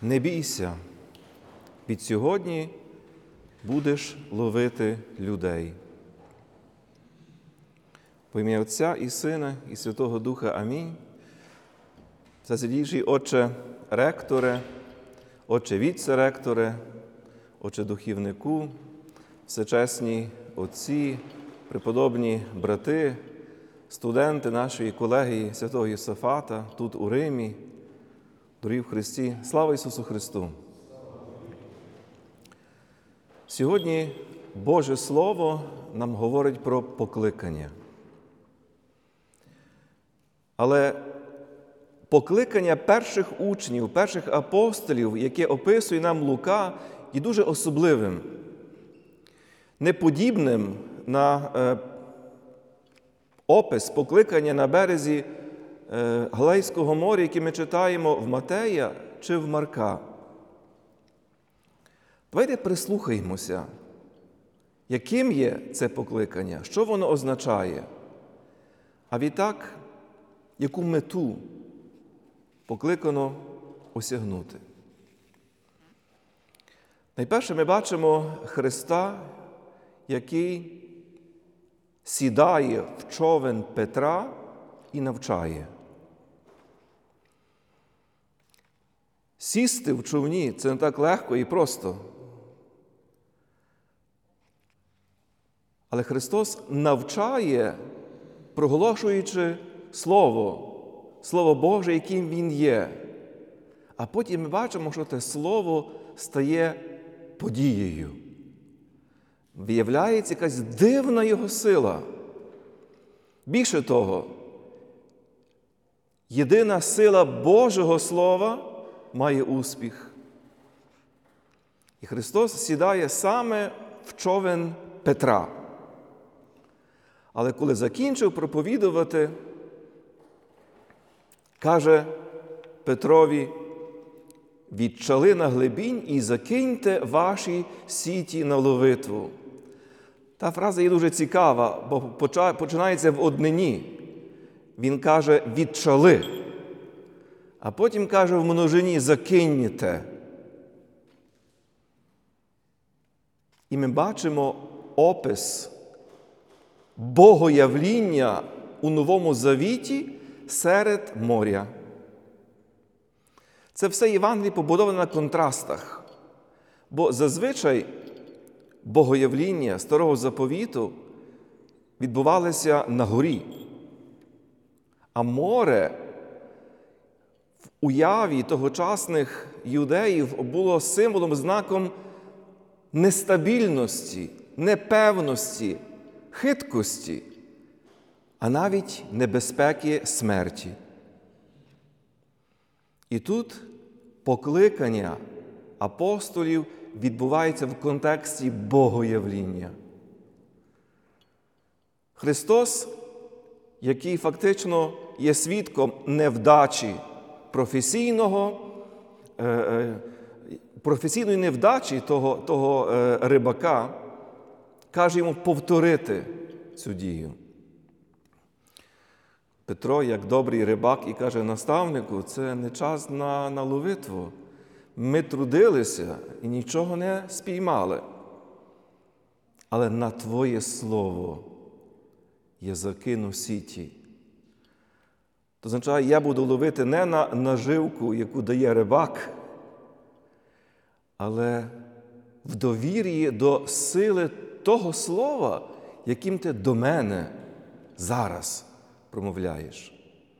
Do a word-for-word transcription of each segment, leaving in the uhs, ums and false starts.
Не бійся, від сьогодні будеш ловити людей. По ім'я Отця і Сина, і Святого Духа. Амінь. Засвятійший Отче ректоре, Отче віце-ректоре, Отче духівнику, всечесні отці, преподобні брати, студенти нашої колегії Святого Єсафата тут у Римі, дорогі в Христі, слава Ісусу Христу! Сьогодні Боже Слово нам говорить про покликання. Але покликання перших учнів, перших апостолів, яке описує нам Лука, є дуже особливим, неподібним на е, опис покликання на березі е, Галилейського моря, який ми читаємо в Матея чи в Марка. Давайте прислухаємося, яким є це покликання, що воно означає, а відтак, яку мету покликано осягнути. Найперше ми бачимо Христа, який сідає в човен Петра і навчає. Сісти в човні – це не так легко і просто. Але Христос навчає, проголошуючи Слово, Слово Боже, яким Він є. А потім ми бачимо, що те Слово стає подією. Виявляється якась дивна Його сила. Більше того, єдина сила Божого Слова має успіх. І Христос сідає саме в човен Петра. Але коли закінчив проповідувати, каже Петрові: «Відчали на глибінь і закиньте ваші сіті на ловитву». Та фраза є дуже цікава, бо починається в однині. Він каже «відчали», а потім каже в множині «закиньте». І ми бачимо опис Богоявління у Новому Завіті серед моря. Це все Євангеліє побудоване на контрастах, бо зазвичай Богоявління Старого Заповіту відбувалося на горі, а море в уяві тогочасних юдеїв було символом, знаком нестабільності, непевності, хиткості, а навіть небезпеки смерті. І тут покликання апостолів відбувається в контексті Богоявління. Христос, який фактично є свідком невдачі професійного, професійної невдачі того, того рибака, каже йому повторити цю дію. Петро, як добрий рибак, і каже: наставнику, це не час на, на ловитву. Ми трудилися і нічого не спіймали. Але на Твоє Слово я закину сіті. Це означає, я буду ловити не на наживку, яку дає рибак, але в довір'ї до сили того слова, яким ти до мене зараз промовляєш.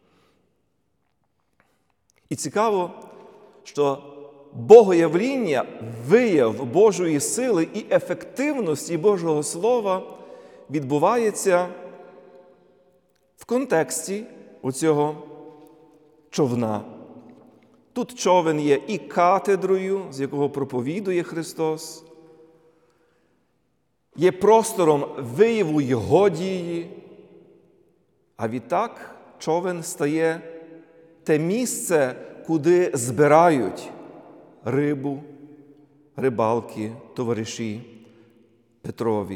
І цікаво, що Богоявління, вияв Божої сили і ефективності Божого Слова відбувається в контексті оцього човна. Тут човен є і катедрою, з якого проповідує Христос, є простором вияву Його дії, а відтак човен стає те місце, куди збирають рибу, рибалки, товариші Петрові.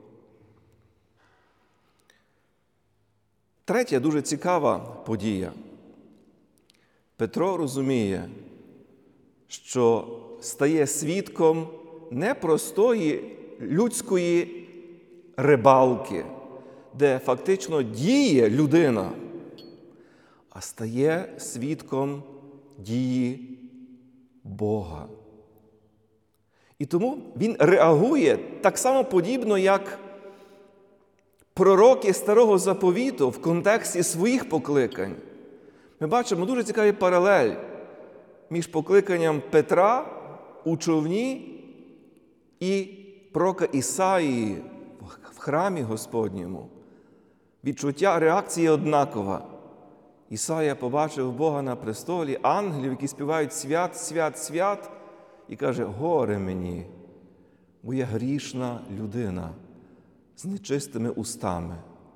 Третя дуже цікава подія. Петро розуміє, що стає свідком не простої людської рибалки, де фактично діє людина, а стає свідком дії Бога. І тому він реагує так само подібно, як пророки Старого Заповіту в контексті своїх покликань. Ми бачимо дуже цікавий паралель між покликанням Петра у човні і пророка Ісаїї в храмі Господньому. Відчуття, реакція однакова. Ісая побачив Бога на престолі, ангелів, які співають «Свят, свят, свят», і каже: «Горе мені, бо я грішна людина з нечистими устами».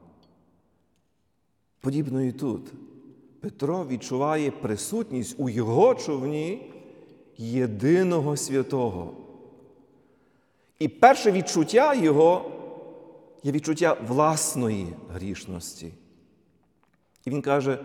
Подібно і тут. Петро відчуває присутність у його човні єдиного святого. І перше відчуття його є відчуття власної грішності. І він каже: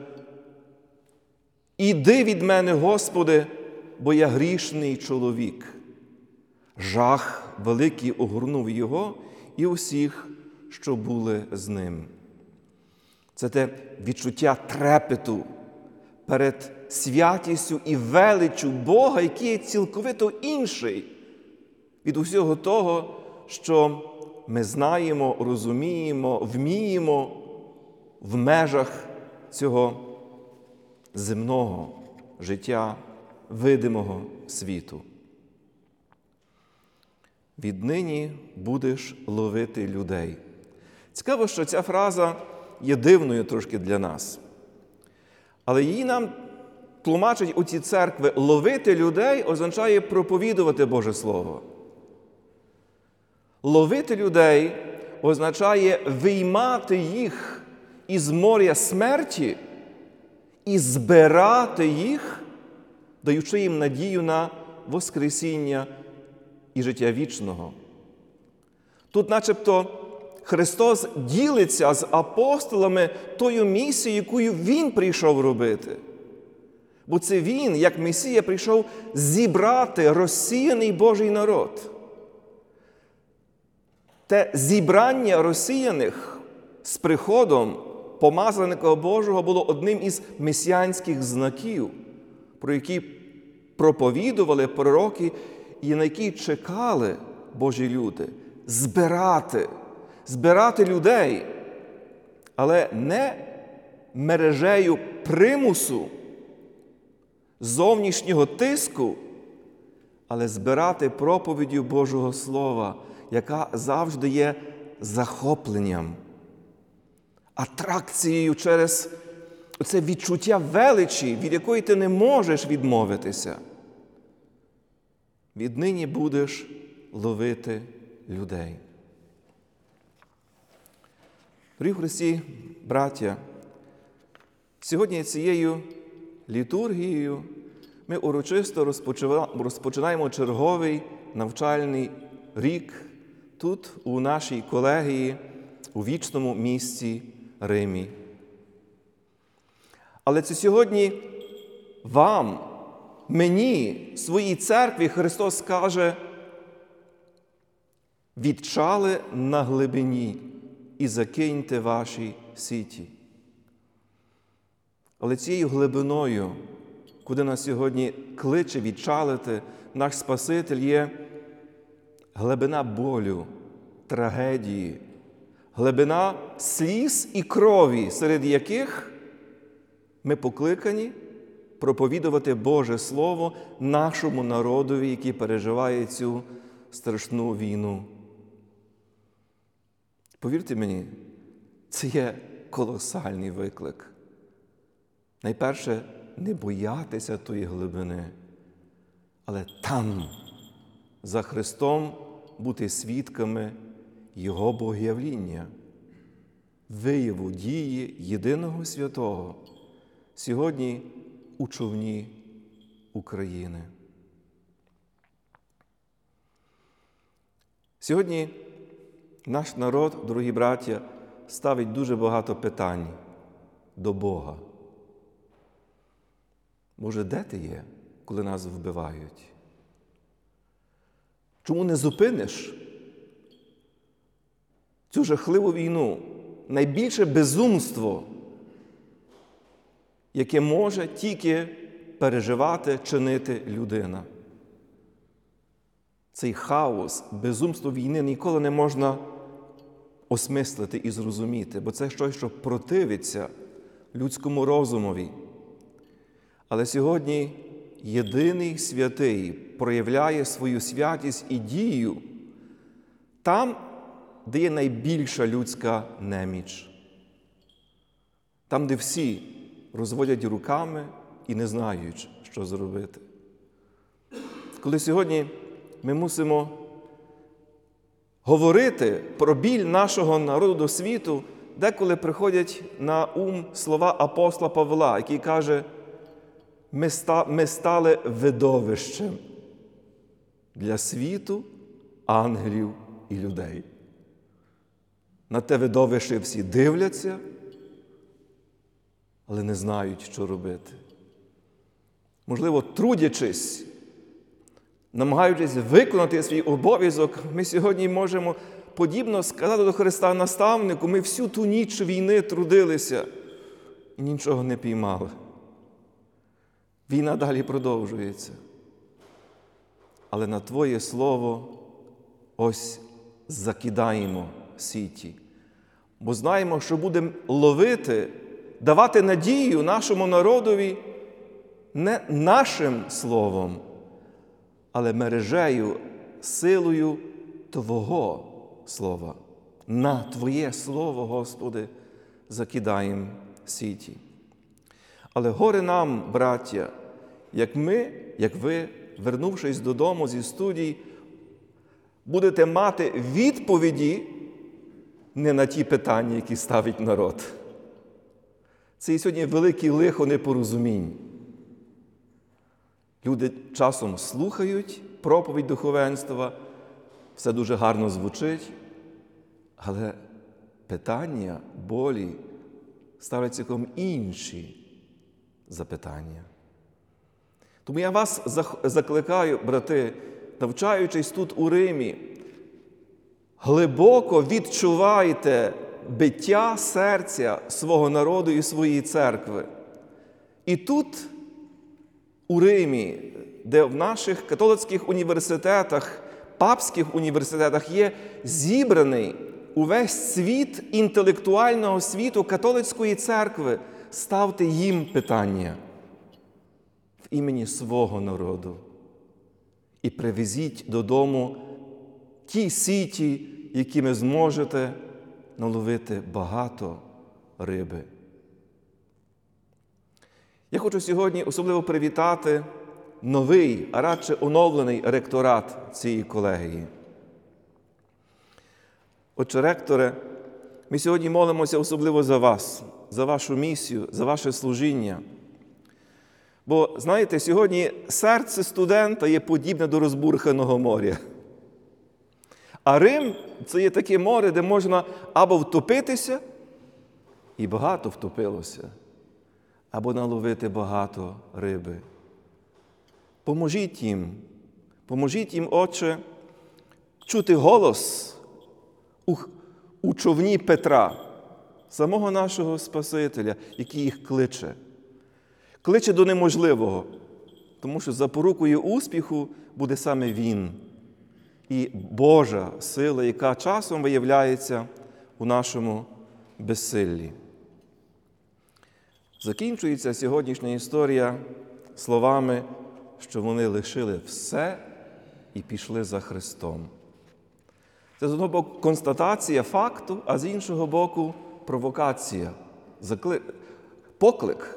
«Іди від мене, Господи, бо я грішний чоловік». Жах великий огорнув його і усіх, що були з ним. Це те відчуття трепету перед святістю і величчю Бога, який є цілковито інший від усього того, що ми знаємо, розуміємо, вміємо в межах цього земного життя, видимого світу. «Віднині будеш ловити людей». Цікаво, що ця фраза є дивною трошки для нас. Але її нам тлумачать у ці церкви. Ловити людей означає проповідувати Боже Слово. Ловити людей означає виймати їх із моря смерті і збирати їх, даючи їм надію на воскресіння і життя вічного. Тут начебто Христос ділиться з апостолами тою місією, якою Він прийшов робити. Бо це Він, як Месія, прийшов зібрати розсіяний Божий народ. Те зібрання розсіяних з приходом помазаника Божого було одним із месіанських знаків, про які проповідували пророки і на які чекали Божі люди. Збирати, збирати людей, але не мережею примусу, зовнішнього тиску, але збирати проповіддю Божого Слова, яка завжди є захопленням, атракцією через це відчуття величі, від якої ти не можеш відмовитися. Віднині будеш ловити людей. Дорогі в Христі, браття, сьогодні цією літургією ми урочисто розпочинаємо черговий навчальний рік тут, у нашій колегії, у вічному місті Римі. Але це сьогодні вам, мені, своїй церкві Христос каже: «Відчали на глибині і закиньте ваші сіті». Але цією глибиною, куди нас сьогодні кличе відчалити наш Спаситель, є глибина болю, трагедії, глибина сліз і крові, серед яких ми покликані проповідувати Боже Слово нашому народові, який переживає цю страшну війну. Повірте мені, це є колосальний виклик. Найперше, не боятися тої глибини, але там, за Христом, бути свідками Його богоявління, вияву дії Єдиного Святого сьогодні у човні України. Сьогодні наш народ, дорогі браття, ставить дуже багато питань до Бога. Боже, де ти є? коли нас вбивають? Чому не зупиниш цю жахливу війну? Найбільше безумство, яке може тільки переживати, чинити людина. Цей хаос, безумство війни ніколи не можна осмислити і зрозуміти, бо це щось, що противиться людському розумові. Але сьогодні єдиний святий проявляє свою святість і дію там, де є найбільша людська неміч. Там, де всі розводять руками і не знають, що зробити. Коли сьогодні ми мусимо говорити про біль нашого народу до світу, деколи приходять на ум слова апостола Павла, який каже: ми, ста, ми стали видовищем для світу, ангелів і людей. На те видовище всі дивляться, але не знають, що робити. Можливо, трудячись, намагаючись виконати свій обов'язок, ми сьогодні можемо подібно сказати до Христа: наставнику, ми всю ту ніч війни трудилися і нічого не піймали. Війна далі продовжується. Але на Твоє Слово ось закидаємо сіті. Бо знаємо, що будемо ловити, давати надію нашому народові не нашим словом, але мережею, силою Твого Слова. На Твоє Слово, Господи, закидаємо сіті. Але горе нам, браття, як ми, як ви, вернувшись додому зі студій, будете мати відповіді не на ті питання, які ставить народ. Це і сьогодні велике лихо непорозумінь. Люди часом слухають проповідь духовенства, все дуже гарно звучить, але питання, болі ставлять цілком інші запитання. Тому я вас закликаю, брати, навчаючись тут у Римі, глибоко відчувайте биття серця свого народу і своєї церкви. І тут, у Римі, де в наших католицьких університетах, папських університетах є зібраний увесь світ інтелектуального світу католицької церкви, ставте їм питання в імені свого народу і привезіть додому ті сіті, якими зможете наловити багато риби. Я хочу сьогодні особливо привітати новий, а радше оновлений ректорат цієї колегії. Отже, ректоре, ми сьогодні молимося особливо за вас, за вашу місію, за ваше служіння. Бо, знаєте, сьогодні серце студента є подібне до розбурханого моря. А Рим – це є таке море, де можна або втопитися, і багато втопилося, або наловити багато риби. Поможіть їм, поможіть їм, Отче, чути голос у, у човні Петра, самого нашого Спасителя, який їх кличе. Кличе до неможливого, тому що запорукою успіху буде саме Він. І Божа сила, яка часом виявляється у нашому безсиллі. Закінчується сьогоднішня історія словами, що вони лишили все і пішли за Христом. Це, з одного боку, констатація факту, а з іншого боку, провокація, закли... поклик.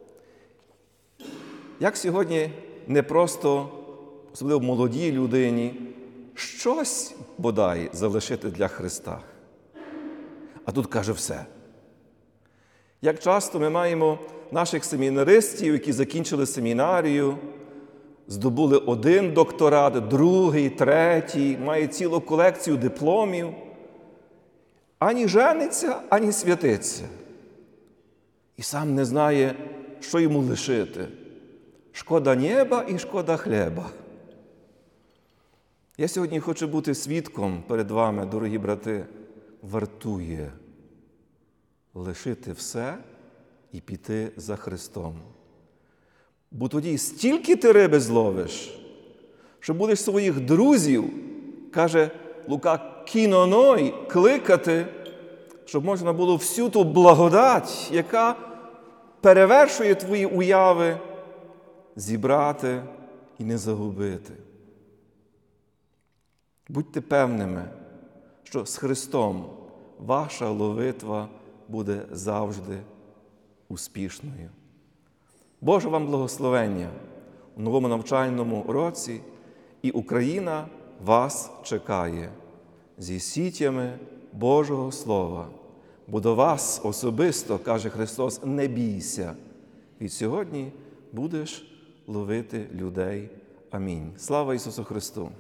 Як сьогодні не просто, особливо молодій людині, щось, бодай, залишити для Христа. А тут каже все. Як часто ми маємо наших семінаристів, які закінчили семінарію, здобули один докторат, другий, третій, має цілу колекцію дипломів, ані жениться, ані святиться. І сам не знає, що йому лишити, Шкода неба і шкода хліба. Я сьогодні хочу бути свідком перед вами, дорогі брати, вартує лишити все і піти за Христом. Бо тоді стільки ти риби зловиш, що будеш своїх друзів, каже Лука, кіноной, кликати, щоб можна було всю ту благодать, яка перевершує твої уяви, зібрати і не загубити. Будьте певними, що з Христом ваша ловитва буде завжди успішною. Боже вам благословення у новому навчальному році, і Україна вас чекає зі сітями Божого Слова. Бо до вас особисто, каже Христос, не бійся. Від сьогодні будеш ловити людей. Амінь. Слава Ісусу Христу!